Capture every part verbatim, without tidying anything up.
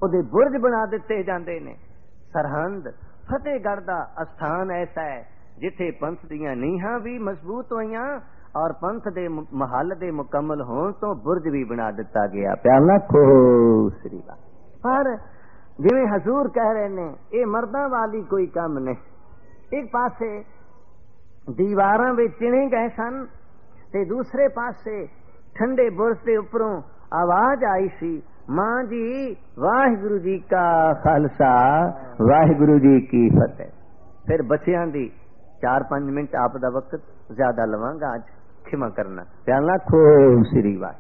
ਉਹਦੇ ਬੁਰਜ ਬਣਾ ਦਿੱਤੇ ਜਾਂਦੇ ਨੇ। ਸਰਹੰਦ ਫਤਿਹਗੜ੍ਹ ਦਾ ਅਸਥਾਨ ਐਸਾ ਹੈ ਜਿੱਥੇ ਪੰਥ ਦੀਆਂ ਨੀਹਾਂ ਵੀ ਮਜ਼ਬੂਤ ਹੋਈਆਂ ਔਰ ਪੰਥ ਦੇ ਮਹੱਲ ਦੇ ਮੁਕੰਮਲ ਹੋਣ ਤੋਂ ਬੁਰਜ ਵੀ ਬਣਾ ਦਿੱਤਾ ਗਿਆ। ਪਿਆਲਾ ਖੋ ਸ੍ਰੀ ਵਾਹਿਗੁਰੂ। ਪਰ ਜਿਵੇਂ ਹਜ਼ੂਰ ਕਹਿ ਰਹੇ ਨੇ, ਇਹ ਮਰਦਾਂ ਵਾਲੀ ਕੋਈ ਕੰਮ ਨਹੀਂ। ਇੱਕ ਪਾਸੇ ਦੀਵਾਰਾਂ ਵਿੱਚ ਚਿਣੇ ਗਏ ਸਨ ਤੇ ਦੂਸਰੇ ਪਾਸੇ ਠੰਡੇ ਬੁਰਜ ਦੇ ਉੱਪਰੋਂ ਆਵਾਜ਼ ਆਈ ਸੀ, ਮਾਂ ਜੀ ਵਾਹਿਗੁਰੂ ਜੀ ਕਾ ਖਾਲਸਾ ਵਾਹਿਗੁਰੂ ਜੀ ਕੀ ਫਤਿਹ। ਫਿਰ ਬੱਚਿਆਂ ਦੀ ਚਾਰ ਪੰਜ ਮਿੰਟ ਆਪ ਦਾ ਵਕਤ ਜ਼ਿਆਦਾ ਲਵਾਂਗਾ, ਅੱਜ ਖਿਮਾ ਕਰਨਾ। ਪਿਆਲਾ ਖੋ ਸ੍ਰੀ ਵਾਹਿਗੁਰੂ।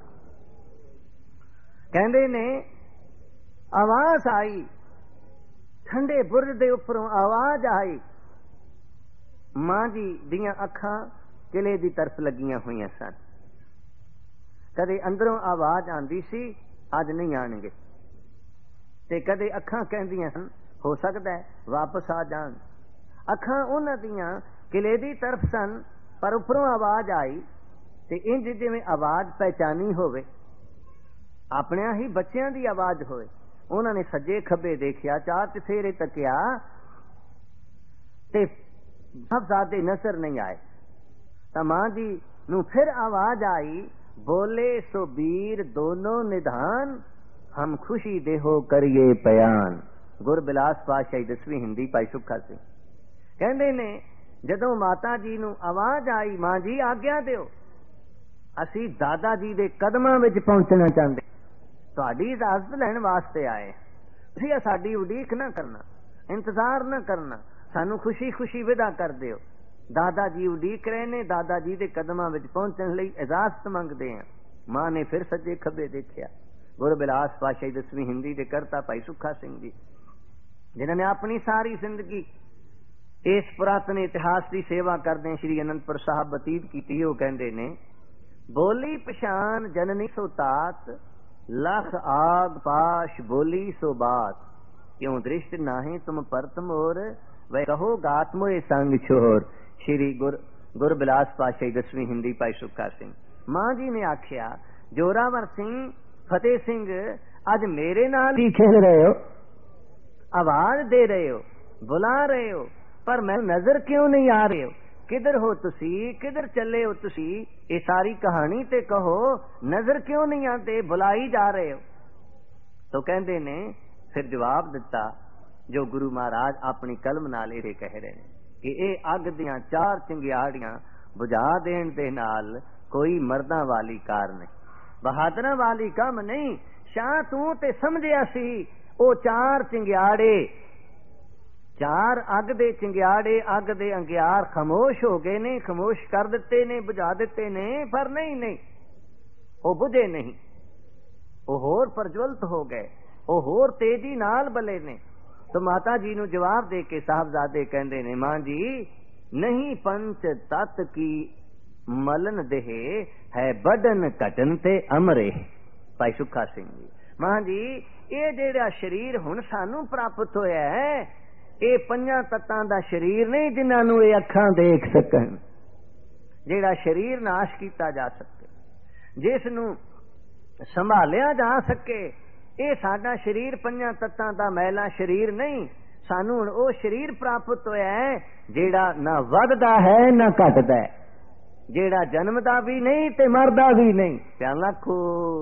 ਕਹਿੰਦੇ ਨੇ ਆਵਾਜ਼ ਆਈ, ਠੰਡੇ ਬੁਰਜ ਦੇ ਉੱਪਰੋਂ ਆਵਾਜ਼ ਆਈ। ਮਾਂ ਜੀ ਦੀਆਂ ਅੱਖਾਂ ਕਿਲੇ ਦੀ ਤਰਫ ਲੱਗੀਆਂ ਹੋਈਆਂ ਸਨ। ਕਦੇ ਅੰਦਰੋਂ ਆਵਾਜ਼ ਆਂਦੀ ਸੀ, ਅੱਜ ਨਹੀਂ ਆਣਗੇ, ਤੇ ਕਦੇ ਅੱਖਾਂ ਕਹਿੰਦੀਆਂ ਹਨ ਹੋ ਸਕਦਾ ਹੈ ਵਾਪਸ ਆ ਜਾਣ। ਅੱਖਾਂ ਉਹਨਾਂ ਦੀਆਂ ਕਿਲੇ ਦੀ ਤਰਫ ਸਨ, ਪਰ ਉੱਪਰੋਂ ਆਵਾਜ਼ ਆਈ ਤੇ ਇੰਜ ਜਿਵੇਂ ਆਵਾਜ਼ ਪਹਿਚਾਨੀ ਹੋਵੇ, ਆਪਣਿਆਂ ਹੀ ਬੱਚਿਆਂ ਦੀ ਆਵਾਜ਼ ਹੋਵੇ। ਉਹਨਾਂ ਨੇ ਸੱਜੇ ਖੱਬੇ ਦੇਖਿਆ, ਚਾਰ ਚਫੇਰੇ ਤੱਕਿਆ ਤੇ ਸਾਹਿਬਜ਼ਾਦੇ ਨਜ਼ਰ ਨਹੀਂ ਆਏ। ਤਾਂ ਮਾਂ ਜੀ ਨੂੰ ਫਿਰ ਆਵਾਜ਼ ਆਈ, ਬੋਲੇ ਸੋ ਵੀਰ ਦੋਨੋਂ ਨਿਧਾਨ, ਹਮ ਖੁਸ਼ੀ ਦੇਹੋ ਕਰੀਏ ਪਿਆਨ। ਗੁਰਬਿਲਾਸ ਪਾਤਸ਼ਾਹੀ ਦਸਵੀਂ ਹਿੰਦੀ ਭਾਈ ਸੁੱਖਾ ਸਿੰਘ ਕਹਿੰਦੇ ਨੇ, ਜਦੋਂ ਮਾਤਾ ਜੀ ਨੂੰ ਆਵਾਜ਼ ਆਈ, ਮਾਂ ਜੀ ਆਗਿਆ ਦਿਓ, ਅਸੀਂ ਦਾਦਾ ਜੀ ਦੇ ਕਦਮਾਂ ਵਿੱਚ ਪਹੁੰਚਣਾ ਚਾਹੁੰਦੇ, ਤੁਹਾਡੀ ਇਜਾਜ਼ਤ ਲੈਣ ਵਾਸਤੇ ਆਏ। ਤੁਸੀਂ ਸਾਡੀ ਉਡੀਕ ਨਾ ਕਰਨਾ, ਇੰਤਜ਼ਾਰ ਨਾ ਕਰਨਾ, ਸਾਨੂੰ ਖੁਸ਼ੀ ਖੁਸ਼ੀ ਵਿਦਾ ਕਰ ਦਿਓ। ਦਾਦਾ ਜੀ ਉਡੀਕ ਰਹੇ ਨੇ, ਦਾਦਾ ਜੀ ਦੇ ਕਦਮਾਂ ਵਿੱਚ ਪਹੁੰਚਣ ਲਈ ਇਜਾਜ਼ਤ ਮੰਗਦੇ ਆ। ਮਾਂ ਨੇ ਫਿਰ ਸੱਜੇ ਖੱਬੇ ਦੇਖਿਆ। ਗੁਰਬਿਲਾਸ ਪਾਤਸ਼ਾਹੀ ਦਸਵੀਂ ਹਿੰਦੀ ਦੇ ਕਰਤਾ ਭਾਈ ਸੁੱਖਾ ਸਿੰਘ ਜੀ, ਜਿਨ੍ਹਾਂ ਨੇ ਆਪਣੀ ਸਾਰੀ ਜ਼ਿੰਦਗੀ ਇਸ ਪੁਰਾਤਨ ਇਤਿਹਾਸ ਦੀ ਸੇਵਾ ਕਰਦੇ ਸ਼੍ਰੀ ਅਨੰਦਪੁਰ ਸਾਹਿਬ ਬਤੀਤ ਕੀਤੀ, ਉਹ ਕਹਿੰਦੇ ਨੇ, ਬੋਲੀ ਪਛਾਨ ਜਨਨੀ ਸੋ ਤਾਤ, लख आग पाश बोली सो बात, क्यों दृष्ट नाहे तुम परत मोर, वह कहो गात मोए संग छोर। श्री गुर गुरबिलास पातशाही दसवीं हिंदी भाई सुखा सिंह। मां जी ने आख्या, जोरावर सिंह फतेह सिंह अज मेरे नाल ही खेल रहे हो, आवाज दे रहे हो, बुला रहे हो, पर मैं नजर क्यों नहीं आ रहे हो? किधर हो तुसी, किधर चले हो तुसी? ये सारी कहानी ते कहो, नजर क्यों नहीं आते, बुलाई जा रहे हो? तो कहते ने फिर जवाब दिता, जो गुरु महाराज अपनी कलम नाल ये कह रहे हैं कि ये अग दियां चार चिंगियाड़ियां बुझा देण दे नाल कोई मर्दां वाली कार नहीं, बहादरां वाली काम नहीं। शाह तू ते समझिया सी ओ चार चिंगियाड़े, चार अग दे चिंगियाड़े, अग दे अंगियार खामोश हो गए ने, खामोश कर दिते ने, बुझा दिते ने, पर नहीं नहीं वो बुझे नहीं, वो होर प्रज्वलित हो गए, वो होर तेजी नाल बले ने। तो माता जी नू जवाब दे के साहबजादे कहंदे ने, मां जी नहीं पंच तत की मलन देहे, है बदन घटन ते अमरे। भाई सुखा सिंह जी, मां जी ये जेड़ा शरीर हुण सानू प्राप्त होया है, ये पंजां तत्तां दा शरीर नहीं जिन्हां नू ये अखां देख सकन, जेड़ा शरीर नाश कीता जा सके, जिस नू संभालिया जा सके, ये साडा शरीर पंजां तत्तां दा मैला शरीर नहीं। सानू हुण ओ शरीर प्राप्त होया है जेड़ा ना वधदा है ना घटदा है, जेड़ा जन्मदा भी नहीं ते मरदा भी नहीं। प्याला खो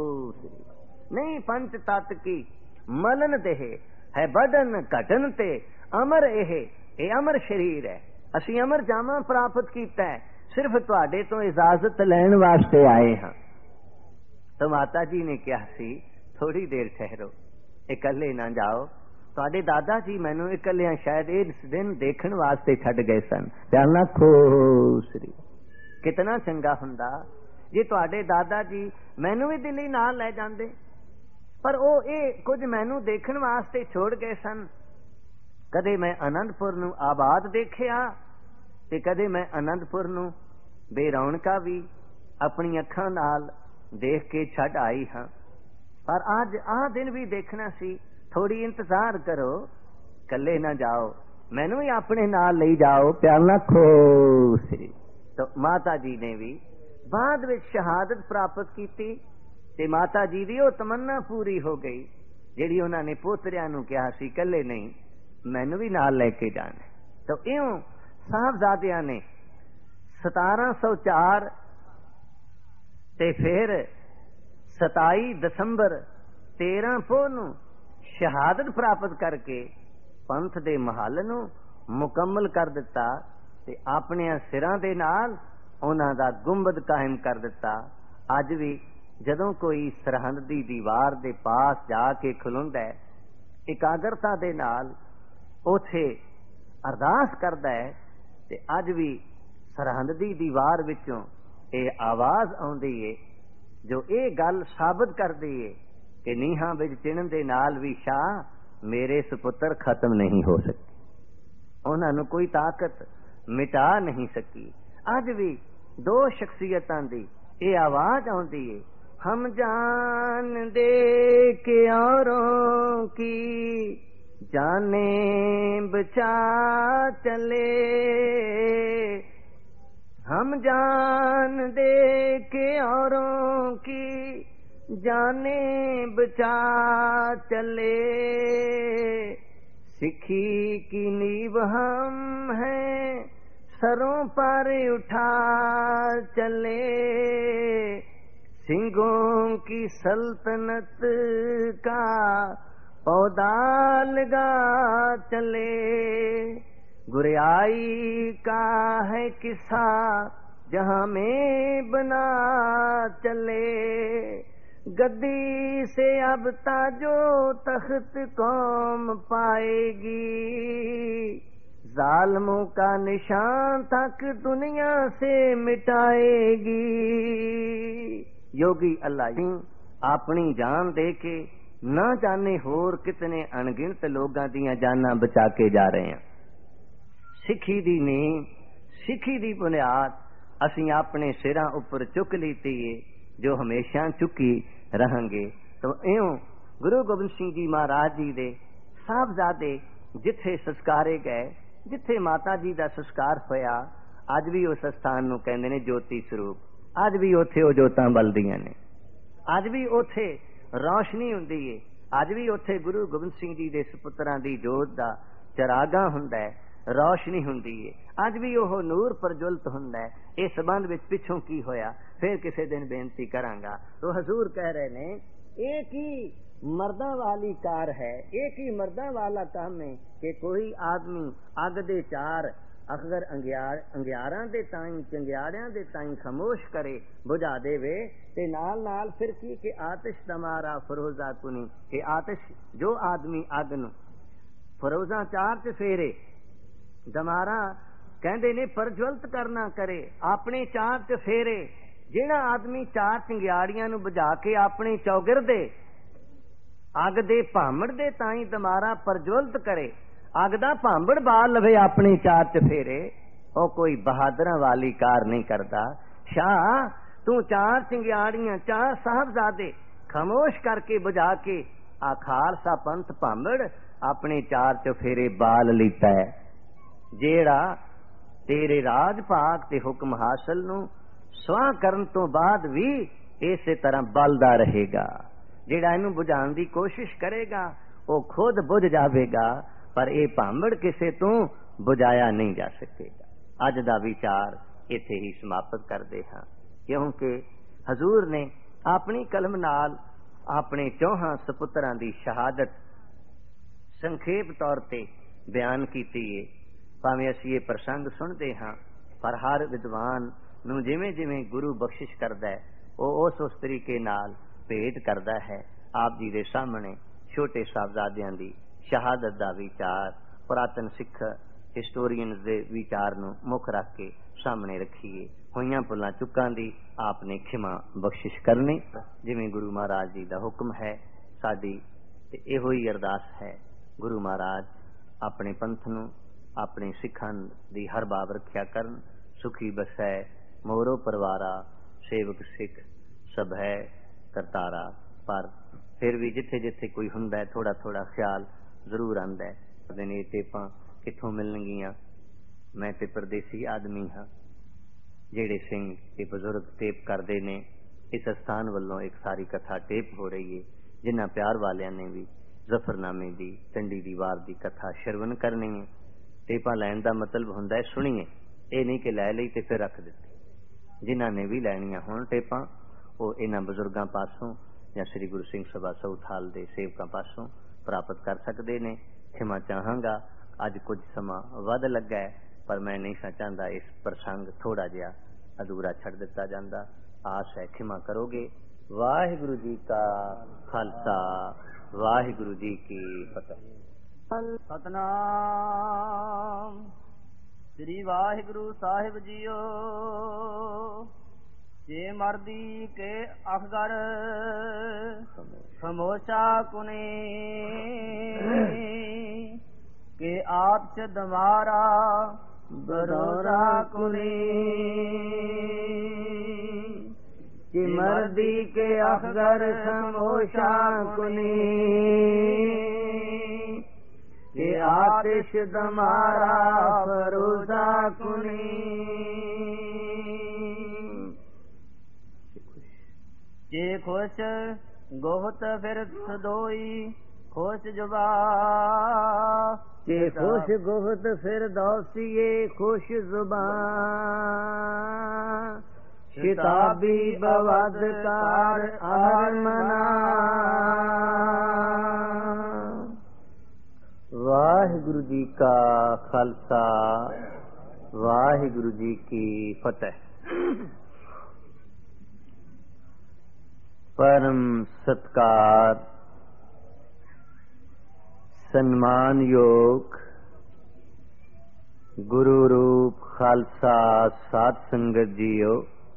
नहीं पंच तत्त की मलन देहे, है बदन घटन ते अमर, एहे ए अमर शरीर है। असी अमर जामा प्राप्त कीता है, सिर्फ तुहाडे तो इजाजत लैण वास्ते आए हां। तो माता जी ने कहा सी, थोड़ी देर ठहरो, इकल्ले ना जाओ, तुहाडे दादा जी मैनू इकल्लियां शायद इस दिन देखण वास्ते छड्ड गए सन। प्याला खो श्री, कितना चंगा हुंदा जे तुहाडे दादा जी मैनू भी दिल्ली नाल लै जांदे, पर ओ ए कुछ मैनू देखण वास्ते छोड़ गए सन। कदे मैं आनंदपुर नू आबाद देखिया ते कदे मैं आनंदपुर नू बेरौनका भी अपनी अखां नाल देख के छड्ड आई हां, पर अज आ दिन भी देखना सी। थोड़ी इंतजार करो, कल्ले ना जाओ, मैनू ही अपने नाल ले जाओ। प्याला खो सी। तो माता जी ने भी बाद विच शहादत प्राप्त की ते माता जी दी ओ तमन्ना पूरी हो गई। ਜਿਹੜੀ ਉਹਨਾਂ ਨੇ ਪੋਤਰਿਆਂ ਨੂੰ ਕਿਹਾ ਸੀ ਇਕੱਲੇ ਨਹੀਂ, ਮੈਨੂੰ ਵੀ ਨਾਲ ਲੈ ਕੇ ਜਾਣਾ। ਤਾਂ ਇਉਂ ਸਾਹਿਬਜ਼ਾਦਿਆਂ ਨੇ ਸਤਾਰਾਂ ਸੌ ਚਾਰ ਤੇ ਫਿਰ ਸਤਾਈ ਦਸੰਬਰ ਤੇਰਾਂ ਪੋਹ ਨੂੰ ਸ਼ਹਾਦਤ ਪ੍ਰਾਪਤ ਕਰਕੇ ਪੰਥ ਦੇ ਮਹੱਲ ਨੂੰ ਮੁਕੰਮਲ ਕਰ ਦਿੱਤਾ ਤੇ ਆਪਣਿਆਂ ਸਿਰਾਂ ਦੇ ਨਾਲ ਉਹਨਾਂ ਦਾ ਗੁੰਬਦ ਕਾਇਮ ਕਰ ਦਿੱਤਾ। ਅੱਜ ਵੀ ਜਦੋਂ ਕੋਈ ਸਰਹੰਦ ਦੀ ਦੀਵਾਰ ਦੇ ਪਾਸ ਜਾ ਕੇ ਖਲੋਂਦਾ ਹੈ, ਇਕਾਗਰਤਾ ਦੇ ਨਾਲ ਉਥੇ ਅਰਦਾਸ ਕਰਦਾ ਹੈ, ਤੇ ਅੱਜ ਵੀ ਸਰਹੰਦ ਦੀ ਦੀਵਾਰ ਵਿੱਚੋਂ ਇਹ ਆਵਾਜ਼ ਆਉਂਦੀ ਏ ਜੋ ਇਹ ਗੱਲ ਸਾਬਤ ਕਰਦੀ ਏ ਕਿ ਨੀਹਾਂ ਵਿੱਚ ਚਿਣਨ ਦੇ ਨਾਲ ਵੀ ਸ਼ਾਹ ਮੇਰੇ ਸੁਪੁੱਤਰ ਖਤਮ ਨਹੀਂ ਹੋ ਸਕੇ, ਉਹਨਾਂ ਨੂੰ ਕੋਈ ਤਾਕਤ ਮਿਟਾ ਨਹੀਂ ਸਕੀ। ਅੱਜ ਵੀ ਦੋ ਸ਼ਖਸੀਅਤਾਂ ਦੀ ਇਹ ਆਵਾਜ਼ ਆਉਂਦੀ ਏ, ਹਮ ਜਾਨ ਦੇ ਕੇ ਔरों की जाने बचा चले, हम जान दे के औरों की जाने बचा चले, सिखी की नींव हम हैं सरों पर उठा चले, सिंहों की सल्तनत का पौधा लगा चले, गुरियाई का है किस्सा जहां में बना चले, गद्दी से अब ताजो तख्त कौम पाएगी, जालिमों का निशान तक दुनिया से मिटाएगी। योगी अल्लाह जी अपनी जान दे के ना जाने होर कितने अणगिणत लोगों दीयां जानां बचा के जा रहे हैं। सिखी दी नींव, सिखी दी बुनियाद असीं अपने सिरां उपर चुक लीती है, जो हमेशा चुकी रहांगे। तो इउं गुरु गोबिंद सिंह जी महाराज जी दे साहबजादे जिथे संस्कारे गए, जिथे माता जी दा संस्कार होया, अज भी उस स्थान नूं कहंदे ने ज्योति स्वरूप। अज भी उथे ओ जोतां बलदियां ने, अज भी उथे रोशनी हुंदी है, अज भी उथे गुरु गोबिंद सिंह जी दे सुपुत्रां दी जोत दा चरागा हुंदा है, रोशनी हुंदी है, अज भी ओह नूर प्रज्वलित हुंदा है। इस संबंध विच पिछों की होया फिर किसी दिन बेनती करांगा। तो हजूर कह रहे ने एक ही मर्दा वाली कार है, एक ही मर्दा वाला काम है कि कोई आदमी अग दे चार अखगर अंगियार अंगियारां दे ताईं चंगियाड़ियां दे ताईं खामोश करे, बुझा देवे, ते नाल नाल फिर की कि आतिश तमारा फरोजा कुनी, कि आतिश जो आदमी अग नूं फरोजा चार च फेरे, दमारा कहंदे ने प्रज्वलित करना करे, अपने चार च फेरे। जिहड़ा आदमी चार चंगियाड़ियां नूं बुझा के अपने चौगिरदे अग दे भामड़ दे ताईं दमारा प्रज्वलित करे, अग दा भांबड़ बाल लवे अपने चार च फेरे, ओ कोई बहादुरां वाली कार नहीं करदा। शाह तू चार चिंगियाड़ियां चार साहबजादे खामोश करके बुझा के आ खालसा पंथ भांबड़ अपने चार च फेरे बाल लीता है, जेड़ा तेरे राज भाग ते हुक्म हासिल नूं स्वाह करन तो बाद भी इसे तरह बलदा रहेगा। जेड़ा इनू बुझाने की कोशिश करेगा वो खुद बुझ जाएगा, पर यह भांबड़ किसे तो बुझाया नहीं जा सकेगा। अज दा विचार इत्थे ही समाप्त करते हाँ, क्योंकि हजूर ने अपनी कलम नाल अपने चौहां सपुत्रां दी शहादत संखेप तौर ते बयान की है। भावें असीं ये प्रसंग सुनते हाँ, पर हर विद्वान नूं जिवें जिवें गुरु बख्शिश करदा है वो उस उस तरीके नाल भेंट करदा है। आप जी दे सामने छोटे साहबजादियां दी शहादत दा विचार पुरातन सिख हिस्टोरीयन दे विचार नूं मुख रख के सामने रखिए। होइयां भुलां चुकां दी आपने खिमा बख्शिश करनी, जिवें गुरु महाराज जी दा हुक्म है। साडी ते इहो ही अरदास है, गुरु महाराज अपने पंथ नूं अपने सिखां दी हर बाब रखिया करन, सुखी बसै मोरो परवारा, सेवक सिख सब है करतारा। पर फिर भी जिथे जिथे कोई हुंदा है थोड़ा थोड़ा ख्याल जरूर आंदा है। दिन ये टेपां कित्थों मिलणगियां, मैं ते परदेसी आदमी हाँ। जेड़े सिंह ते बुजुर्ग टेप करते ने, इस स्थान वालों एक सारी कथा टेप हो रही है, जिन्हां प्यार वालियां ने भी ਜ਼ਫਰਨਾਮੇ ਦੀ, ਚੰਡੀ ਦੀ ਵਾਰ ਦੀ ਕਥਾ ਸ਼ਰਵਨ ਕਰਨੀ ਹੈ। ਟੇਪਾਂ ਲੈਣ ਦਾ ਮਤਲਬ ਹੁੰਦਾ ਹੈ ਸੁਣੀਏ, ਇਹ ਨਹੀਂ ਕਿ ਲੈ ਲਈ ਤੇ ਫਿਰ ਰੱਖ ਦਿੱਤੀ। ਜਿਨ੍ਹਾਂ ਨੇ ਵੀ ਲੈਣੀਆਂ ਹੋਣ ਟੇਪਾਂ, ਉਹ ਇਹਨਾਂ ਬਜ਼ੁਰਗਾਂ ਪਾਸੋਂ ਜਾਂ ਸ੍ਰੀ ਗੁਰੂ ਸਿੰਘ ਸਭਾ ਸੌਥਾਲ ਦੇ ਸੇਵਕਾਂ ਪਾਸੋਂ ਪ੍ਰਾਪਤ ਕਰ ਸਕਦੇ ਨੇ। ਖਿਮਾ ਚਾਹਾਂਗਾ, ਅੱਜ ਕੁਝ ਸਮਾਂ ਵੱਧ ਲੱਗਾ ਹੈ, ਪਰ ਮੈਂ ਨਹੀਂ ਸਾਂ ਚਾਹੁੰਦਾ ਇਸ ਪ੍ਰਸੰਗ ਥੋੜਾ ਜਿਹਾ ਅਧੂਰਾ ਛੱਡ ਦਿੱਤਾ ਜਾਂਦਾ। ਆਸ ਹੈ ਖਿਮਾ ਕਰੋਗੇ। ਵਾਹਿਗੁਰੂ ਜੀ ਕਾ ਖਾਲਸਾ, ਵਾਹਿਗੁਰੂ ਜੀ ਕੀ ਫਤਿਹ। ਸਤਨਾਮ ਸ੍ਰੀ ਵਾਹਿਗੁਰੂ ਸਾਹਿਬ ਜੀਓ। ਜੇ ਮਰਦੀ ਕੇ ਅਖਗਰ ਖਮੋਸ਼ਾ ਕੁਨੇ ਕੇ ਆਪ ਚ ਦਮਾਰਾ ਬਰੋਰਾ ਕੁਨੇ। ਜੇ ਮਰਦੀ ਕੇ ਅਖਗਰ ਖਮੋਸ਼ਾ ਕੁਨੇ के आतिश दमारा फरोजा कुनी। जे खुश गोहत फिर सदोई खुश जुबा। जे खुश गोहत फिर दौसिए खुश जुबा। शिताबी बवदकार अहर मना। वाहिगुरु जी का खालसा, वाहिगुरु जी की फतेह। परम सत्कार सन्मान योग गुरु रूप खालसा साध संगत जीओ।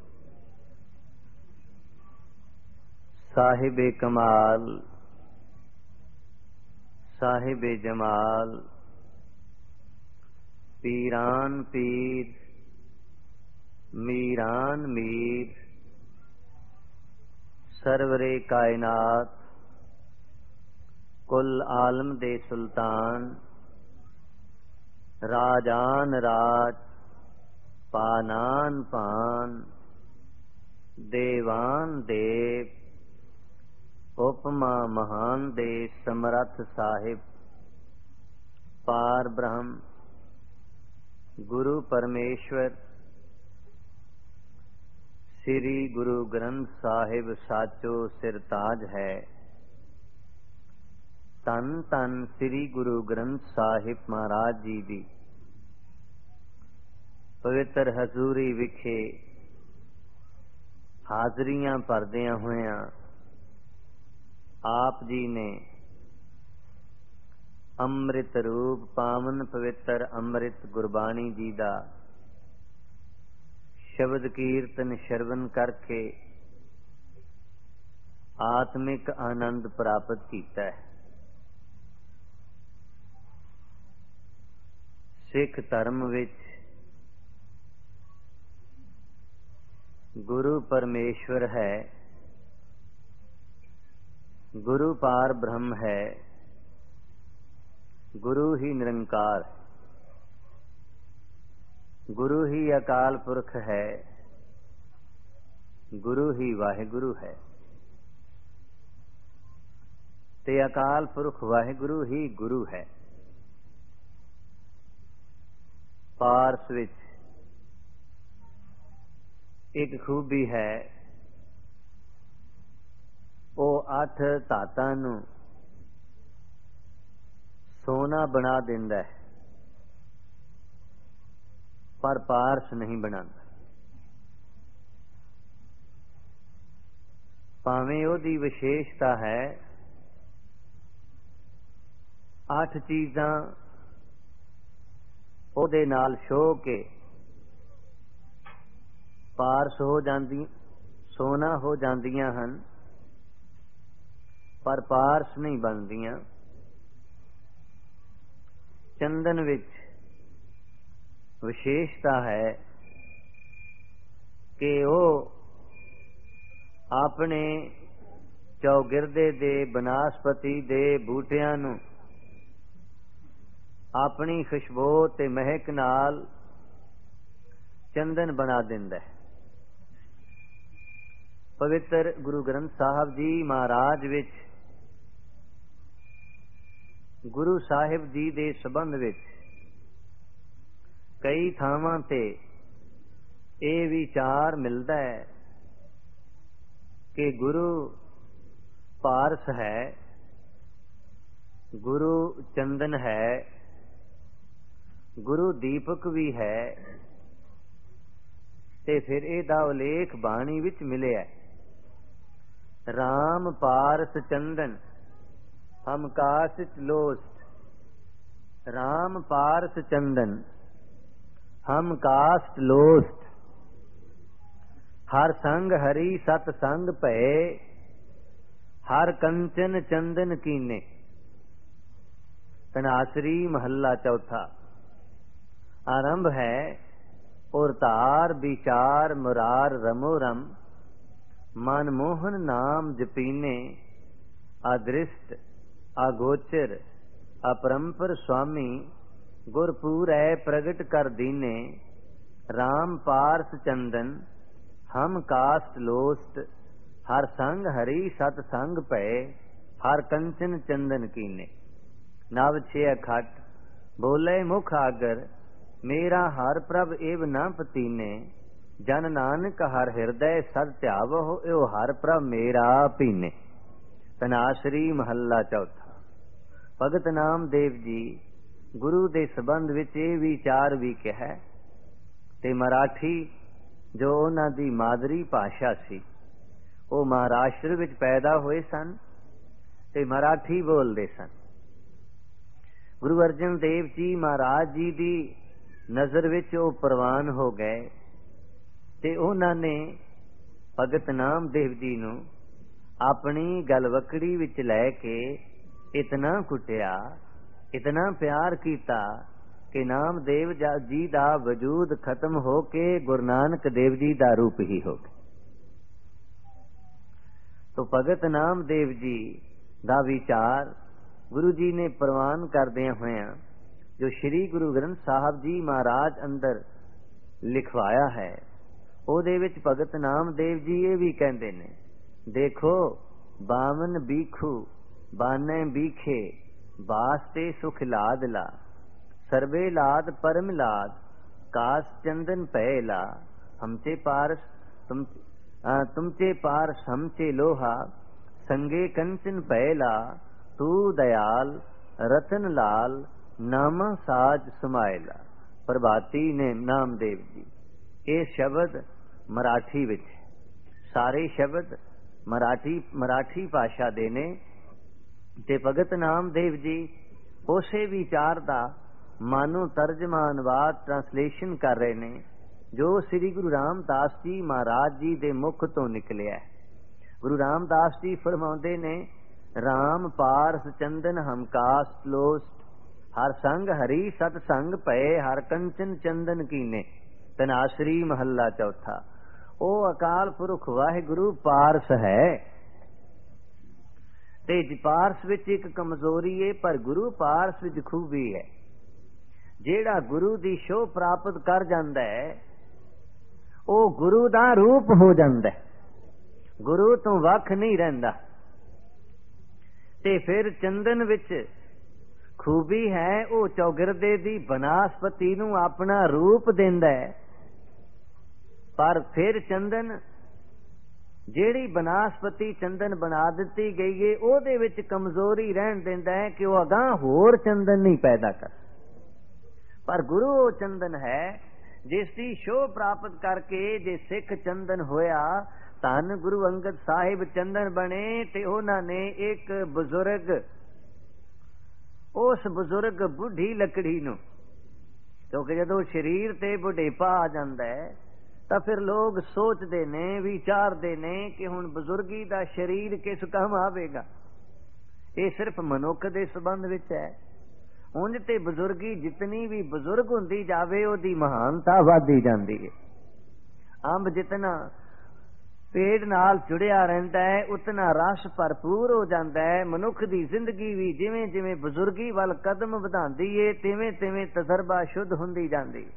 साहिबे कमाल साहिबे जमाल पीरान पीर मीरान मीर सरवरे कायनात कुल आलम दे सुल्तान राजान राज पानान पान देवान देव उपमा महान दे समरथ साहिब पार ब्रह्म गुरु परमेश्वर श्री गुरु ग्रंथ साहिब साचो सिरताज है। तन तन श्री गुरु ग्रंथ साहिब महाराज जी दी पवित्र हजूरी विखे हाजरियां भरदियां होया आप जी ने अमृत रूप पावन पवित्र अमृत गुरबाणी जी दा शब्द कीर्तन श्रवण करके आत्मिक आनंद प्राप्त कीता है। सिख धर्म विच गुरु परमेश्वर है, गुरु पार ब्रह्म है, गुरु ही निरंकार है, गुरु ही अकाल पुरख है, गुरु ही वाहिगुरु है। ते अकाल पुरख वाहिगुरु ही गुरु है। पारस विच एक खूबी है, ਉਹ ਅੱਠ ਧਾਤਾਂ ਨੂੰ ਸੋਨਾ ਬਣਾ ਦਿੰਦਾ ਹੈ, ਪਰ ਪਾਰਸ ਨਹੀਂ ਬਣਾਉਂਦਾ। ਭਾਵੇਂ ਉਹਦੀ ਵਿਸ਼ੇਸ਼ਤਾ ਹੈ ਅੱਠ ਚੀਜ਼ਾਂ ਉਹਦੇ ਨਾਲ ਛੋਹ ਕੇ ਪਾਰਸ ਹੋ ਜਾਂਦੀ, ਸੋਨਾ ਹੋ ਜਾਂਦੀਆਂ ਹਨ, पर पारस नहीं बनदियां। चंदन विच विशेषता है कि वो अपने चौगिरदे दे बनस्पति दे बूटियां नूं अपनी खुशबू ते महक नाल चंदन बना दिंदा है। पवित्र गुरु ग्रंथ साहब जी महाराज विच ਗੁਰੂ ਸਾਹਿਬ ਜੀ ਦੇ ਸੰਬੰਧ ਵਿੱਚ ਕਈ ਥਾਵਾਂ ਤੇ ਇਹ ਵਿਚਾਰ ਮਿਲਦਾ ਹੈ ਕਿ ਗੁਰੂ ਪਾਰਸ ਹੈ, ਗੁਰੂ ਚੰਦਨ ਹੈ, ਗੁਰੂ ਦੀਪਕ ਵੀ ਹੈ, ਤੇ ਫਿਰ ਇਹਦਾ ਉਲੇਖ ਬਾਣੀ ਵਿੱਚ ਮਿਲਿਆ। ਰਾਮ ਪਾਰਸ ਚੰਦਨ ਹਮ ਕਾਸ਼ਿਤ ਲੋਸਟ, ਰਾਮ ਪਾਰਸ ਚੰਦਨ ਹਮ ਕਾਸ਼ਟ ਲੋਸਟ, ਹਰ ਸੰਗ ਹਰੀ ਸਤ ਸੰਗ ਭਏ, ਹਰ ਕੰਚਨ ਚੰਦਨ ਕੀਨੇ। ਤਨਾਸਰੀ ਮਹੱਲਾ ਚੌਥਾ। ਆਰੰਭ ਹੈ ਔਰ ਤਾਰ ਵਿਚਾਰ ਮੁਰਾਰ ਰਮੋ ਰਮ, ਮਨ ਮੋਹਨ ਨਾਮ ਜਪੀਨੇ, ਅਦ੍ਰਿਸ਼ਟ ਅਗੋਚਰ ਅਪਰੰਪਰ ਸੁਆਮੀ, ਗੁਰਪੂਰ ਹੈ ਪ੍ਰਗਟ ਕਰ ਦੀਨੇ। ਰਾਮ ਪਾਰਸ ਚੰਦਨ ਹਮ ਕਾਸ਼ਟ ਲੋਸਟ, ਹਰ ਸੰਗ ਹਰੀ ਸਤ ਸੰਗ ਭਏ, ਹਰ ਕੰਚਨ ਚੰਦਨ ਕੀਨੇ। ਨਵ ਛੇ ਅਖਟ ਬੋਲੇ ਮੁਖ ਆਗਰ, ਮੇਰਾ ਹਰ ਪ੍ਰਭ ਏਵ ਨਾ ਪਤੀਨੇ। ਜਨ ਨਾਨਕ ਹਰ ਹਿਰਦੈ ਸਦ ਧਿਆਵਹੁ, ਏਉ ਹਰ ਪ੍ਰਭ ਮੇਰਾ ਪੀਨੇ। ਤਨਾਸਰੀ ਮਹੱਲਾ ਚੌਥਾ। ਭਗਤ ਨਾਮਦੇਵ ਜੀ ਗੁਰੂ ਦੇ ਸੰਬੰਧ ਵਿੱਚ ਇਹ ਵਿਚਾਰ ਵੀ ਕਿਹਾ, ਤੇ ਮਰਾਠੀ ਜੋ ਉਹਨਾਂ ਦੀ ਮਾਦਰੀ ਭਾਸ਼ਾ ਸੀ, ਉਹ ਮਹਾਰਾਸ਼ਟਰ ਵਿੱਚ ਪੈਦਾ ਹੋਏ ਸਨ ਤੇ ਮਰਾਠੀ ਬੋਲਦੇ ਸਨ। ਗੁਰੂ ਅਰਜਨ ਦੇਵ ਜੀ ਮਹਾਰਾਜ ਜੀ ਦੀ ਨਜ਼ਰ ਵਿੱਚ ਉਹ ਪ੍ਰਵਾਨ ਹੋ ਗਏ, ਤੇ ਉਹਨਾਂ ਨੇ ਭਗਤ ਨਾਮਦੇਵ ਜੀ ਨੂੰ ਆਪਣੀ ਗਲਵਕੜੀ ਵਿੱਚ ਲੈ ਕੇ ਇਤਨਾ ਕੁੱਟਿਆ, ਇਤਨਾ ਪਿਆਰ ਕੀਤਾ ਕਿ ਨਾਮਦੇਵ ਜੀ ਦਾ ਵਜੂਦ ਖਤਮ ਹੋ ਕੇ ਗੁਰੂ ਨਾਨਕ ਦੇਵ ਜੀ ਦਾ ਰੂਪ ਹੀ ਹੋ ਗਿਆ। ਤੋ ਭਗਤ ਨਾਮਦੇਵ ਜੀ ਦਾ ਵਿਚਾਰ ਗੁਰੂ ਜੀ ਨੇ ਪ੍ਰਵਾਨ ਕਰਦਿਆਂ ਹੋਇਆਂ ਜੋ ਸ਼੍ਰੀ ਗੁਰੂ ਗ੍ਰੰਥ ਸਾਹਿਬ ਜੀ ਮਹਾਰਾਜ ਅੰਦਰ ਲਿਖਵਾਇਆ ਹੈ, ਉਹਦੇ ਵਿੱਚ ਭਗਤ ਨਾਮਦੇਵ ਜੀ ਇਹ ਵੀ ਕਹਿੰਦੇ ਨੇ, ਦੇਖੋ ਬਾਵਨ ਬੀਖੂ ਬਾਨੇ ਬੀਖੇ, ਬਾਸਤੇ ਸੁਖ ਲਾਦ ਲਾ, ਸਰਬੇ ਲਾਦ ਪਰਮ ਲਾਦ, ਕਾਸ ਚੰਦਨ ਪੈ ਲਾ। हमचे पारस तुम तुमचे पारस हमचे लोहा, संगे कंचन पहला, तू दयाल रतन लाल, नामा साज समायला। प्रभाती ने नामदेव जी। ਇਹ ਸ਼ਬਦ ਮਰਾਠੀ ਵਿੱਚ, ਸਾਰੇ ਸ਼ਬਦ ਮਰਾਠੀ ਮਰਾਠੀ ਭਾਸ਼ਾ ਦੇ ਨੇ, ਤੇ ਭਗਤ ਨਾਮਦੇਵ ਜੀ ਉਸੇ ਵਿਚਾਰ ਦਾ ਮਾਨੋ ਤਰਜਮਾਨਵਾਦ ਟ੍ਰਾਂਸਲੇਸ਼ਨ ਕਰ ਰਹੇ ਨੇ ਜੋ ਸ੍ਰੀ ਗੁਰੂ ਰਾਮਦਾਸ ਜੀ ਮਹਾਰਾਜ ਜੀ ਦੇ ਮੁਖ ਤੋਂ ਨਿਕਲਿਆ। ਗੁਰੂ ਰਾਮਦਾਸ ਜੀ ਫਰਮਾਉਂਦੇ ਨੇ, ਰਾਮ ਪਾਰਸ ਚੰਦਨ ਹਮ ਕਾਸ਼ਟ ਲੋਸਟ, ਹਰ ਸੰਗ ਹਰੀ ਸਤ ਸੰਗ ਭਏ, ਹਰ ਕੰਚਨ ਚੰਦਨ ਕੀਨੇ। ਤਨਾਸਰੀ ਮਹੱਲਾ ਚੌਥਾ। ਉਹ ਅਕਾਲ ਪੁਰਖ ਵਾਹਿਗੁਰੂ ਪਾਰਸ ਹੈ, ਤੇ ਪਾਰਸ ਵਿੱਚ ਇੱਕ ਕਮਜ਼ੋਰੀ ਹੈ, ਪਰ ਗੁਰੂ ਪਾਰਸ ਵਿੱਚ ਖੂਬੀ ਹੈ। ਜਿਹੜਾ ਗੁਰੂ ਦੀ ਸ਼ੋਅ ਪ੍ਰਾਪਤ ਕਰ ਜਾਂਦਾ ਹੈ, ਉਹ ਗੁਰੂ ਦਾ ਰੂਪ ਹੋ ਜਾਂਦਾ ਹੈ, ਗੁਰੂ ਤੋਂ ਵੱਖ ਨਹੀਂ ਰਹਿੰਦਾ। ਤੇ ਫਿਰ ਚੰਦਨ ਵਿੱਚ ਖੂਬੀ ਹੈ, ਉਹ ਚੌਗਿਰਦੇ ਦੀ ਬਨਾਸਪਤੀ ਨੂੰ ਆਪਣਾ ਰੂਪ ਦਿੰਦਾ ਹੈ। ਪਰ ਫਿਰ ਚੰਦਨ, ਜਿਹੜੀ ਬਨਾਸਪਤੀ ਚੰਦਨ ਬਣਾ ਦਿੱਤੀ ਗਈ ਹੈ, ਉਹਦੇ ਵਿੱਚ ਕਮਜ਼ੋਰੀ ਰਹਿਣ ਦਿੰਦਾ ਹੈ ਕਿ ਉਹ ਅਗਾਂਹ ਹੋਰ ਚੰਦਨ ਨਹੀਂ ਪੈਦਾ ਕਰ। ਪਰ ਗੁਰੂ ਉਹ ਚੰਦਨ ਹੈ ਜਿਸ ਦੀ ਸ਼ੋਅ ਪ੍ਰਾਪਤ ਕਰਕੇ ਜੇ ਸਿੱਖ ਚੰਦਨ ਹੋਇਆ, ਧੰਨ ਗੁਰੂ ਅੰਗਦ ਸਾਹਿਬ ਚੰਦਨ ਬਣੇ। ਤੇ ਉਹਨਾਂ ਨੇ ਇੱਕ ਬਜ਼ੁਰਗ, ਉਸ ਬਜ਼ੁਰਗ ਬੁੱਢੀ ਲੱਕੜੀ ਨੂੰ, ਕਿਉਂਕਿ ਜਦੋਂ ਸਰੀਰ ਤੇ ਬੁਢੇਪਾ ਆ ਜਾਂਦਾ ਹੈ ਤਾਂ ਫਿਰ ਲੋਕ ਸੋਚਦੇ ਨੇ, ਵਿਚਾਰਦੇ ਨੇ ਕਿ ਹੁਣ ਬਜ਼ੁਰਗੀ ਦਾ ਸਰੀਰ ਕਿਸ ਕੰਮ ਆਵੇਗਾ। ਇਹ ਸਿਰਫ ਮਨੁੱਖ ਦੇ ਸੰਬੰਧ ਵਿੱਚ ਹੈ। ਉਂਝ ਤੇ ਬਜ਼ੁਰਗੀ ਜਿਤਨੀ ਵੀ ਬਜ਼ੁਰਗ ਹੁੰਦੀ ਜਾਵੇ, ਉਹਦੀ ਮਹਾਨਤਾ ਵਧਦੀ ਜਾਂਦੀ ਹੈ। ਅੰਬ ਜਿਤਨਾ ਪੇੜ ਨਾਲ ਜੁੜਿਆ ਰਹਿੰਦਾ ਹੈ, ਉਤਨਾ ਰਸ ਭਰਪੂਰ ਹੋ ਜਾਂਦਾ ਹੈ। ਮਨੁੱਖ ਦੀ ਜ਼ਿੰਦਗੀ ਵੀ ਜਿਵੇਂ ਜਿਵੇਂ ਬਜ਼ੁਰਗੀ ਵੱਲ ਕਦਮ ਵਧਾਉਂਦੀ ਏ, ਤਿਵੇਂ ਤਿਵੇਂ ਤਜਰਬਾ ਸ਼ੁੱਧ ਹੁੰਦੀ ਜਾਂਦੀ।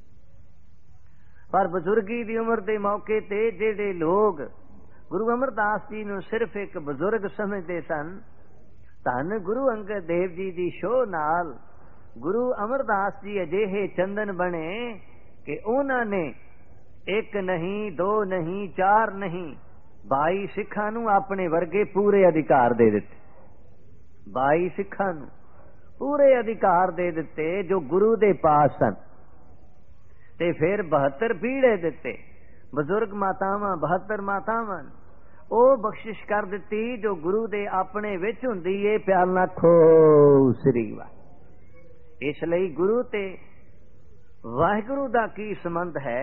ਪਰ ਬਜ਼ੁਰਗੀ ਦੀ ਉਮਰ ਦੇ ਮੌਕੇ ਤੇ ਜਿਹੜੇ ਲੋਕ ਗੁਰੂ ਅਮਰਦਾਸ ਜੀ ਨੂੰ ਸਿਰਫ ਇੱਕ ਬਜ਼ੁਰਗ ਸਮਝਦੇ ਸਨ, ਧੰਨ ਗੁਰੂ ਅੰਗਦ ਦੇਵ ਜੀ ਦੀ ਸ਼ੋਅ ਨਾਲ ਗੁਰੂ ਅਮਰਦਾਸ ਜੀ ਅਜਿਹੇ ਚੰਦਨ ਬਣੇ ਕਿ ਉਹਨਾਂ ਨੇ ਇੱਕ ਨਹੀਂ, ਦੋ ਨਹੀਂ, ਚਾਰ ਨਹੀਂ, ਬਾਈ ਸਿੱਖਾਂ ਨੂੰ ਆਪਣੇ ਵਰਗੇ ਪੂਰੇ ਅਧਿਕਾਰ ਦੇ ਦਿੱਤੇ। ਬਾਈ ਸਿੱਖਾਂ ਨੂੰ ਪੂਰੇ ਅਧਿਕਾਰ ਦੇ ਦਿੱਤੇ ਜੋ ਗੁਰੂ ਦੇ ਪਾਸ ਸਨ। ਤੇ ਫਿਰ ਬਹੱਤਰ ਪੀੜੇ ਦਿੱਤੇ, ਬਜ਼ੁਰਗ ਮਾਤਾਵਾਂ ਬਹੱਤਰ ਮਾਤਾਵਾਂ ਉਹ ਬਖਸ਼ਿਸ਼ ਕਰ ਦਿੱਤੀ ਜੋ ਗੁਰੂ ਦੇ ਆਪਣੇ ਵਿੱਚ ਹੁੰਦੀ ਏ। ਪਿਆਰ ਨਾਲ ਖੋ ਸ੍ਰੀ ਵਾਹਿਗੁਰੂ। ਇਸ ਲਈ ਗੁਰੂ ਤੇ ਵਾਹਿਗੁਰੂ ਦਾ ਕੀ ਸੰਬੰਧ ਹੈ,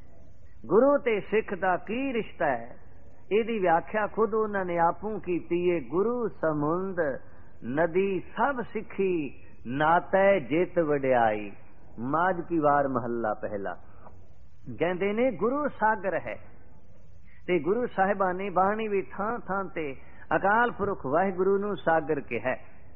ਗੁਰੂ ਤੇ ਸਿੱਖ ਦਾ ਕੀ ਰਿਸ਼ਤਾ ਹੈ, ਇਹਦੀ ਵਿਆਖਿਆ ਖੁਦ ਉਹਨਾਂ ਨੇ ਆਪੂ ਕੀਤੀ ਏ। ਗੁਰੂ ਸਮੁੰਦ ਨਦੀ ਸਭ ਸਿੱਖੀ, ਨਾਤੈ ਜਿਤ ਵਡਿਆਈ। ਮਾਝ ਕੀ ਵਾਰ ਮਹੱਲਾ ਪਹਿਲਾ। ਕਹਿੰਦੇ ਨੇ ਗੁਰੂ ਸਾਗਰ ਹੈ ਤੇ ਗੁਰੂ ਸਾਹਿਬਾਂ ਨੇ ਬਾਣੀ ਵੀ ਥਾਂ ਥਾਂ ਤੇ ਅਕਾਲ ਪੁਰਖ ਵਾਹਿਗੁਰੂ ਨੂੰ ਸਾਗਰ ਕਿਹਾ।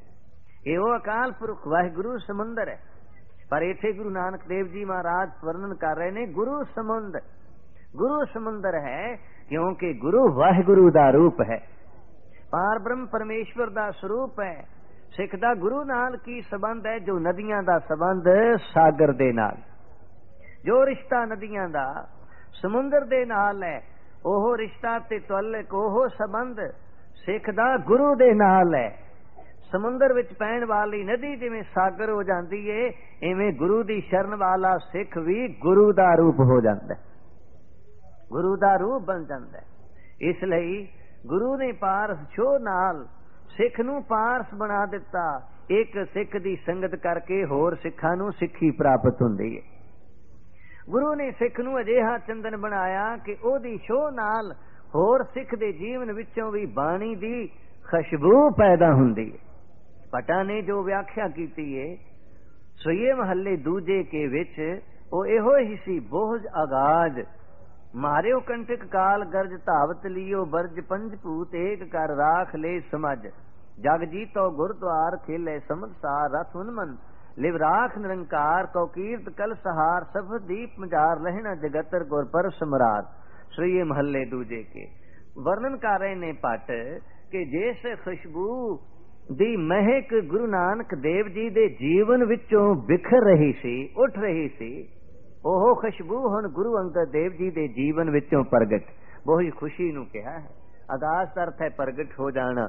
ਇਹ ਉਹ ਅਕਾਲ ਪੁਰਖ ਵਾਹਿਗੁਰੂ ਸਮੁੰਦਰ ਹੈ। ਪਰ ਇੱਥੇ ਗੁਰੂ ਨਾਨਕ ਦੇਵ ਜੀ ਮਹਾਰਾਜ ਵਰਣਨ ਕਰ ਰਹੇ ਨੇ ਗੁਰੂ ਸਮੁੰਦਰ। ਗੁਰੂ ਸਮੁੰਦਰ ਹੈ ਕਿਉਂਕਿ ਗੁਰੂ ਵਾਹਿਗੁਰੂ ਦਾ ਰੂਪ ਹੈ, ਪਾਰ ਬ੍ਰਹਮ ਪਰਮੇਸ਼ਵਰ ਦਾ ਸਰੂਪ ਹੈ। ਸਿੱਖ ਦਾ ਗੁਰੂ ਨਾਲ ਕੀ ਸੰਬੰਧ ਹੈ? ਜੋ ਨਦੀਆਂ ਦਾ ਸੰਬੰਧ ਸਾਗਰ ਦੇ ਨਾਲ, ਜੋ ਰਿਸ਼ਤਾ ਨਦੀਆਂ ਦਾ ਸਮੁੰਦਰ ਦੇ ਨਾਲ ਹੈ, ਉਹ ਰਿਸ਼ਤਾ ਤੇ ਤੁਅਲਕ, ਉਹ ਸੰਬੰਧ ਸਿੱਖ ਦਾ ਗੁਰੂ ਦੇ ਨਾਲ ਹੈ। ਸਮੁੰਦਰ ਵਿੱਚ ਪੈਣ ਵਾਲੀ ਨਦੀ ਜਿਵੇਂ ਸਾਗਰ ਹੋ ਜਾਂਦੀ ਏ, ਇਵੇਂ ਗੁਰੂ ਦੀ ਸ਼ਰਨ ਵਾਲਾ ਸਿੱਖ ਵੀ ਗੁਰੂ ਦਾ ਰੂਪ ਹੋ ਜਾਂਦਾ, ਗੁਰੂ ਦਾ ਰੂਪ ਬਣ ਜਾਂਦਾ। ਇਸ ਲਈ ਗੁਰੂ ਨੇ ਪਾਰਸ ਛੋਹ ਨਾਲ ਸਿੱਖ ਨੂੰ ਪਾਰਸ ਬਣਾ ਦਿੱਤਾ। ਇੱਕ ਸਿੱਖ ਦੀ ਸੰਗਤ ਕਰਕੇ ਹੋਰ ਸਿੱਖਾਂ ਨੂੰ ਸਿੱਖੀ ਪ੍ਰਾਪਤ ਹੁੰਦੀ ਹੈ। ਗੁਰੂ ਨੇ ਸਿੱਖ ਨੂੰ ਅਜਿਹਾ ਚੰਦਨ ਬਣਾਇਆ ਕਿ ਉਹਦੀ ਛੋਹ ਨਾਲ ਹੋਰ ਸਿੱਖ ਦੇ ਜੀਵਨ ਵਿੱਚੋਂ ਵੀ ਬਾਣੀ ਦੀ ਖੁਸ਼ਬੂ ਪੈਦਾ ਹੁੰਦੀ ਹੈ। ਭੱਟਾਂ ਨੇ ਜੋ ਵਿਆਖਿਆ ਕੀਤੀ ਹੈ ਸੋਈਏ ਮਹੱਲੇ ਦੂਜੇ ਕੇ ਵਿੱਚ, ਉਹ ਇਹੋ ਹੀ ਸੀ। ਬੋਝ ਆਗਾਜ ਮਾਰਿਓ ਕੰਟਕ ਕਾਲ ਗਰਜ ਧਾਵਤ ਲਿਓ ਬਰਜ ਪੰਜ ਭੂਤ ਏਕ ਕਰ ਰਾਖ ਲੈ ਸਮਝ ਜਗ ਜੀਤੋ ਗੁਰਦੁਆਰ ਖੇਲੇ ਸਮਝਸਾਰ ਰਥ ਉਨਮਨ ਲਿਵ ਰਾਖ ਨਿਰੰਕਾਰ ਕੋ ਕੀਰਤ ਕਲ ਸਹਾਰ ਸਭ ਦੀਪ ਮਜਾਰ ਰਹਿਣਾ ਜਗਤਰ ਗੁਰ ਪਰ ਸਮਰਾਟ। ਸ੍ਰੀ ਮਹੱਲੇ ਦੂਜੇ ਕੇ ਵਰਣਨ ਕਰ ਰਹੇ ਨੇ ਭੱਟ ਕਿ ਜਿਸ ਖੁਸ਼ਬੂ ਦੀ ਮਹਿਕ ਗੁਰੂ ਨਾਨਕ ਦੇਵ ਜੀ ਦੇ ਜੀਵਨ ਵਿੱਚੋਂ ਬਿਖਰ ਰਹੀ ਸੀ, ਉੱਠ ਰਹੀ ਸੀ, ਉਹ ਖੁਸ਼ਬੂ ਹੁਣ ਗੁਰੂ ਅੰਗਦ ਦੇਵ ਜੀ ਦੇ ਜੀਵਨ ਵਿੱਚੋਂ ਪ੍ਰਗਟ। ਬਹੁਤ ਖੁਸ਼ੀ ਨੂੰ ਕਿਹਾ ਹੈ। ਆਗਾਜ਼ ਦਾ ਅਰਥ ਹੈ ਪ੍ਰਗਟ ਹੋ ਜਾਣਾ।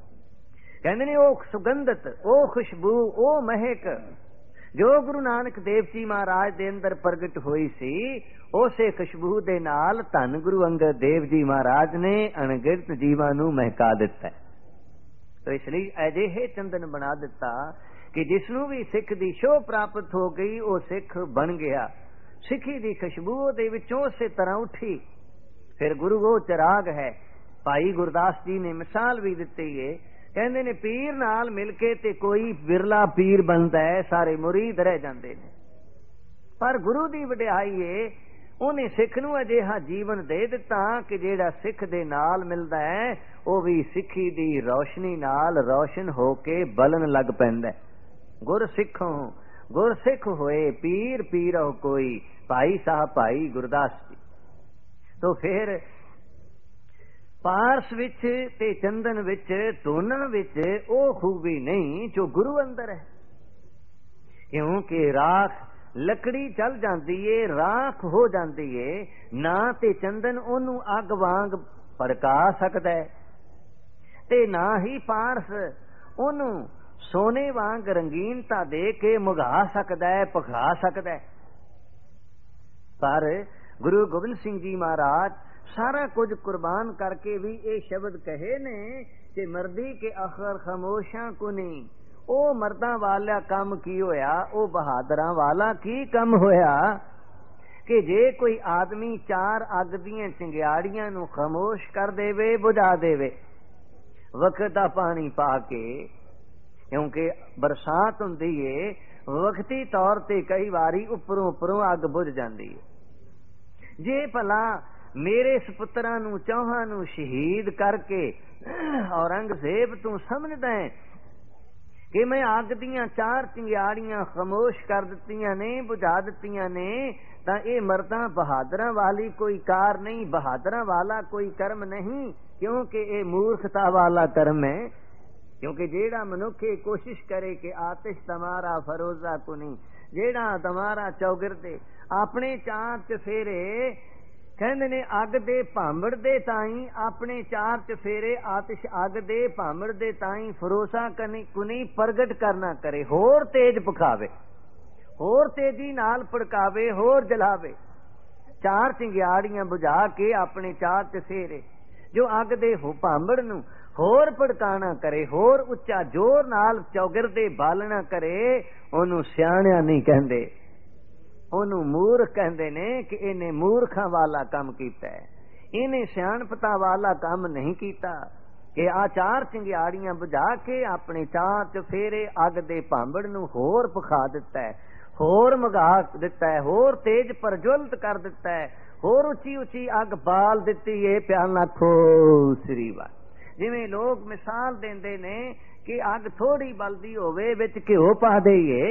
ਕਹਿੰਦੇ ਨੇ ਉਹ ਸੁਗੰਧਤ, ਉਹ ਖੁਸ਼ਬੂ, ਉਹ ਮਹਿਕ ਜੋ ਗੁਰੂ ਨਾਨਕ ਦੇਵ ਜੀ ਮਹਾਰਾਜ ਦੇ ਅੰਦਰ ਪ੍ਰਗਟ ਹੋਈ ਸੀ, ਉਸੇ ਖੁਸ਼ਬੂ ਦੇ ਨਾਲ ਧੰਨ ਗੁਰੂ ਅੰਗਦ ਦੇਵ ਜੀ ਮਹਾਰਾਜ ਨੇ ਅਣਗਿਣਤ ਜੀਵਾਂ ਨੂੰ ਮਹਿਕਾ ਦਿੱਤਾ। ਤੇ ਇਸ ਲਈ ਅਜਿਹੇ ਚੰਦਨ ਬਣਾ ਦਿੱਤਾ ਕਿ ਜਿਸ ਨੂੰ ਵੀ ਸਿੱਖ ਦੀ ਸ਼ੋਅ ਪ੍ਰਾਪਤ ਹੋ ਗਈ, ਉਹ ਸਿੱਖ ਬਣ ਗਿਆ। ਸਿੱਖੀ ਦੀ ਖੁਸ਼ਬੂ ਦੇ ਵਿੱਚੋਂ ਉਸੇ ਤਰ੍ਹਾਂ ਉੱਠੀ। ਫਿਰ ਗੁਰੂ ਉਹ ਚਿਰਾਗ ਹੈ। ਭਾਈ ਗੁਰਦਾਸ ਜੀ ਨੇ ਮਿਸਾਲ ਵੀ ਦਿੱਤੀ ਏ। ਕਹਿੰਦੇ ਨੇ ਪੀਰ ਨਾਲ ਮਿਲ ਕੇ ਤੇ ਕੋਈ ਬਿਰਲਾ ਪੀਰ ਬਣਦਾ ਹੈ, ਸਾਰੇ ਮੁਰੀਦ ਰਹਿ ਜਾਂਦੇ ਨੇ। ਪਰ ਗੁਰੂ ਦੀ ਵਡਿਆਈ ਏ, ਉਹਨੇ ਸਿੱਖ ਨੂੰ ਅਜਿਹਾ ਜੀਵਨ ਦੇ ਦਿੱਤਾ ਕਿ ਜਿਹੜਾ ਸਿੱਖ ਦੇ ਨਾਲ ਮਿਲਦਾ ਹੈ ਉਹ ਵੀ ਸਿੱਖੀ ਦੀ ਰੌਸ਼ਨੀ ਨਾਲ ਰੌਸ਼ਨ ਹੋ ਕੇ ਬਲਣ ਲੱਗ ਪੈਂਦਾ। ਗੁਰ ਸਿੱਖੋਂ ਗੁਰ ਸਿੱਖ ਹੋਏ ਪੀਰ ਪੀਰੋ ਕੋਈ, ਭਾਈ ਸਾਹਿਬ ਭਾਈ ਗੁਰਦਾਸ ਜੀ। ਤੋਂ ਫਿਰ ਪਾਰਸ ਵਿੱਚ ਤੇ ਚੰਦਨ ਵਿੱਚ ਦੋਨਾਂ ਵਿੱਚ ਉਹ ਖੂਬੀ ਨਹੀਂ ਜੋ ਗੁਰੂ ਅੰਦਰ ਹੈ। ਕਿਉਂਕਿ ਰਾਖ ਲੱਕੜੀ ਜਲ ਜਾਂਦੀ ਏ, ਰਾਖ ਹੋ ਜਾਂਦੀ ਏ, ਨਾ ਤੇ ਚੰਦਨ ਉਹਨੂੰ ਅੱਗ ਵਾਂਗ ਭੜਕਾ ਸਕਦਾ ਹੈ ਤੇ ਨਾ ਹੀ ਪਾਰਸ ਉਹਨੂੰ ਸੋਨੇ ਵਾਂਗ ਰੰਗੀਨਤਾ ਦੇ ਕੇ ਮੁਗਾ ਸਕਦਾ ਹੈ, ਪਖਾ ਸਕਦਾ ਹੈ। ਪਰ ਗੁਰੂ ਗੋਬਿੰਦ ਸਿੰਘ ਜੀ ਮਹਾਰਾਜ ਸਾਰਾ ਕੁਝ ਕੁਰਬਾਨ ਕਰਕੇ ਵੀ ਇਹ ਸ਼ਬਦ ਕਹੇ ਨੇ ਕਿ ਮਰਦੀ ਕੇ ਅਖਰ ਖਾਮੋਸ਼ਾਂ ਕੋ ਨਹੀਂ। ਉਹ ਮਰਦਾਂ ਵਾਲਾ ਕੰਮ ਕੀ ਹੋਇਆ, ਉਹ ਬਹਾਦਰਾਂ ਵਾਲਾ ਕੀ ਕੰਮ ਹੋਇਆ ਕਿ ਜੇ ਕੋਈ ਆਦਮੀ ਚਾਰ ਅੱਗ ਦੀਆਂ ਚਿੰਗਿਆੜੀਆਂ ਨੂੰ ਖਾਮੋਸ਼ ਕਰ ਦੇਵੇ, ਬੁਝਾ ਦੇਵੇ ਵਕਤ ਦਾ ਪਾਣੀ ਪਾ ਕੇ। ਕਿਉਂਕਿ ਬਰਸਾਤ ਹੁੰਦੀ ਏ, ਵਕਤੀ ਤੌਰ ਤੇ ਕਈ ਵਾਰੀ ਉੱਪਰੋਂ ਉੱਪਰੋਂ ਅੱਗ ਬੁਝ ਜਾਂਦੀ ਹੈ। ਜੇ ਭਲਾ ਮੇਰੇ ਸਪੁੱਤਰਾਂ ਨੂੰ ਚੌਹਾਂ ਨੂੰ ਸ਼ਹੀਦ ਕਰਕੇ ਔਰੰਗਜ਼ੇਬ ਤੂੰ ਸਮਝਦਾ ਹੈ ਕਿ ਮੈਂ ਅੱਗ ਦੀਆਂ ਚਾਰ ਚਿੰਗਿਆੜੀਆਂ ਖਾਮੋਸ਼ ਕਰ ਦਿੱਤੀਆਂ ਨੇ, ਬੁਝਾ ਦਿੱਤੀਆਂ ਨੇ, ਤਾਂ ਇਹ ਮਰਦਾਂ ਬਹਾਦਰਾਂ ਵਾਲੀ ਕੋਈ ਕਾਰ ਨਹੀਂ, ਬਹਾਦਰਾਂ ਵਾਲਾ ਕੋਈ ਕਰਮ ਨਹੀਂ, ਕਿਉਂਕਿ ਇਹ ਮੂਰਖਤਾ ਵਾਲਾ ਕਰਮ ਹੈ। क्योंकि जेड़ा मनुख ये कोशिश करे कि आतिश तमारा फरोजा कुनी, जेड़ा तमारा चौगिरदे अपने चार चफेरे कहंदे ने अग दे भांबड़ दे ताई, अपने चार चफेरे आतिश अग दे भांबड़ दे ताई फरोसा कनी कुनी प्रगट करना करे, होर तेज पकावे, होर तेजी नाल भड़कावे, होर जलावे। चार चिंगियाड़ियां बुझा के अपने चार चफेरे जो अग दे भांबड़ नू होर भड़काना करे, होर उच्चा जोर नाल चौगिरदे बालना करे, ओनू सियाणिया नहीं कहंदे, ओनू मूर्ख कहंदे ने कि इन्हें मूर्खां वाला काम कीता है, इन्हें सियाणपता वाला काम नहीं कीता कि आ चार चिंगियाड़ियां बुझा के अपने चार चफेरे अग दे भांबड़ नू होर पखा दिता है, होर मगा दिता है, होर तेज प्रज्वलित कर दिता है, होर उची उची अग बाल दिती है। प्यार नाखो श्री वाह। जिवें लोग मिसाल देंदे ने कि अग थोड़ी बलदी होवे विच घिओ पा देईए,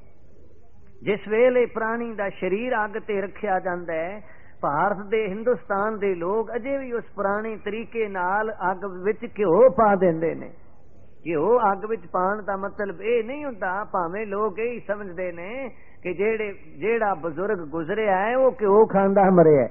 जिस वेले प्राणी दा शरीर अग ते रखिया जांदा है, भारत दे हिंदुस्तान दे लोग अजे भी उस पुराने तरीके नाल अग विच घिओ पा देंदे ने। घिओ अग विच पाण दा मतलब ये नहीं हुंदा, भावें लोग यही समझदे ने कि जेड़े जेड़ा बजुर्ग गुजरिया है वो घिओ खांदा मरिया,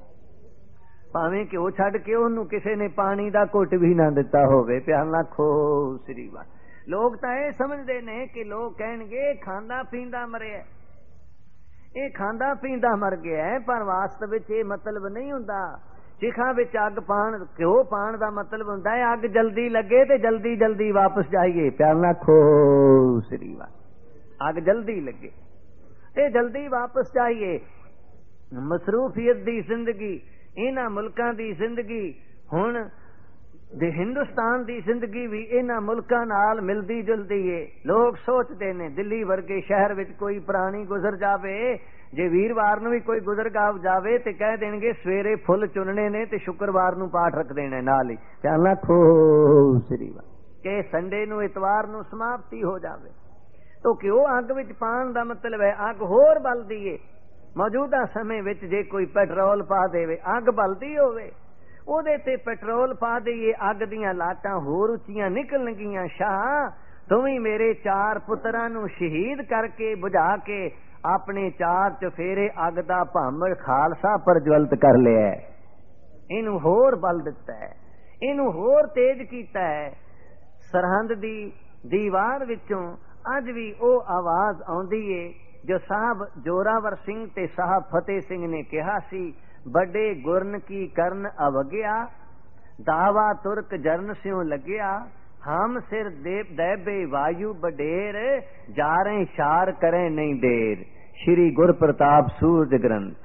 भावें घिओ छड्ड के ओनू किसे ने पानी दा घुट भी ना दिता होवे। प्यार नाल खो श्री वाह। लोग तां ये समझदे ने कि लोग कहणगे खांदा पींदा मरिया, ये खांदा पींदा मर गया है, पर वास्तव विच ये मतलब नहीं हुंदा। चिखा विच अग पाण घिओ पाण दा मतलब हुंदा है अग जल्दी लगे ते जल्दी जल्दी वापस जाइए। प्यार नाल खो श्री वाह। अग जल्दी लगे ते जल्दी वापस जाइए। मसरूफियत दी जिंदगी, इन्हां मुल्कां दी जिंदगी, हुण दे हिंदुस्तान दी जिंदगी भी इन्हां मुल्कां नाल मिलदी जुलदी है। लोग सोचते ने दिल्ली वर्गे शहर विच कोई प्राणी गुजर जावे, जे वीरवार नूं भी कोई गुजर गा जावे ते कह देणगे सवेरे फुल चुनने ने ते शुक्रवार नूं पाठ रख देना नाल ही। कहना खो श्री वाह कि संडे नूं इतवार नूं समाप्ति हो जावे। तो क्यों अग विच पाण दा मतलब है अग होर बलदी है। मौजूदा समय विच जे कोई पेट्रोल पा देवे अग बलदी होवे, ओदे ते पेट्रोल पा दईए अग दियां लाटां होर उच्चियां निकलणगीਆਂ। शाह तुवी मेरे चार पुत्रां नूं शहीद करके बुझा के अपने चार चफेरे अग दा भांबड़ खालसा प्रज्वलित कर लिया है, इनू होर बल दिता है, इनू होर तेज कीता है। सरहंद दी दीवार विचों अज भी ओ आवाज आउंदी है जो साहब जोरावर सिंह ते साहब फतेह सिंह ने कहा सी, बड़े गुरन की करन अवग्या, दावा तुर्क जरन स्यों लग्या, हम सिर देव दैबे वायु बडेर, जा रहे शार करें नहीं देर। श्री गुर प्रताप सूरज ग्रंथ।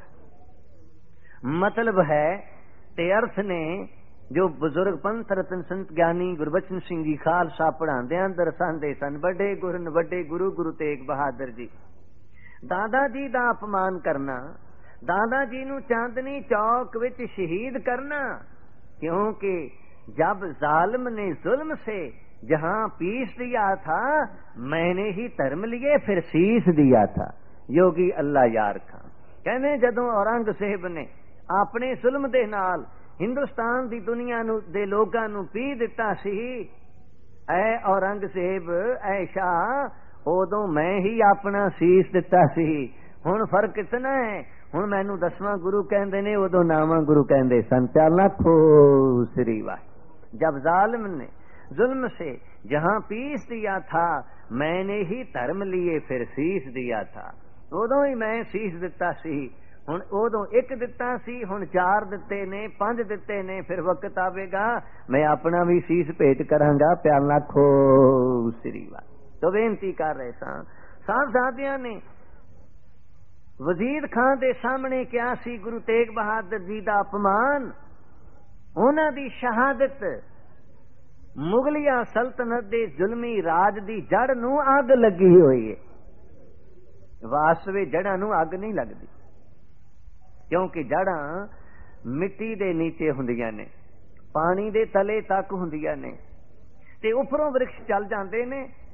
मतलब है ते अर्थ ने जो बुजुर्ग पंथ रतन संत ज्ञानी गुरबचन सिंह जी खालसा पढ़ांदे दरसांदे सन, बड़े गुरन वड्डे गुरु गुरु तेग बहादुर जी। दादा जी दा अपमान करना, दादा जी नू चांदनी चौक विच शहीद करना, क्योंकि जब जालिम ने जुल्म से जहां पीस दिया था, मैंने ही धर्म लिए फिर शीश दिया था। योगी अल्लाह यार खान कहने जदों औरंगजेब ने अपने जुल्म दे नाल हिंदुस्तान दी दुनिया नू दे लोगां नू पी दिता सी, ऐ औरंगजेब ऐ शाह उदों मैं ही अपना शीश दिता सी। हुण फर्क इतना है, हुण मैनू दसवां गुरु कहंदे ने, उदों नावां गुरु कहंदे सन। प्याला खो श्री वाह। जब जालिम ने जुल्म से जहां पीस दिया था, मैंने ही धर्म लिए फिर शीश दिया था। उदों ही मैं शीश दिता सी। हुण उदों एक दिता सी, हुण चार दिते ने, पंज दिते ने, फिर वक्त आवेगा मैं अपना भी शीश भेंट करांगा। प्याला खो श्री वाह। तो बेनती कर रहे सा साहबजादियां ने वजीर खान दे सामने क्या सी गुरु तेग बहादुर जी दा अपमान, उन्हां दी शहादत मुगलिया सल्तनत दे जुल्मी राज दी जड़ नू अग लगी हुई है। वास्तवे जड़ां नू अग नहीं लगदी, क्योंकि जड़ां मिट्टी दे नीचे हुंदियां ने, पानी दे तले तक हुंदियां ने, ते उपरों वृक्ष चल जांदे ने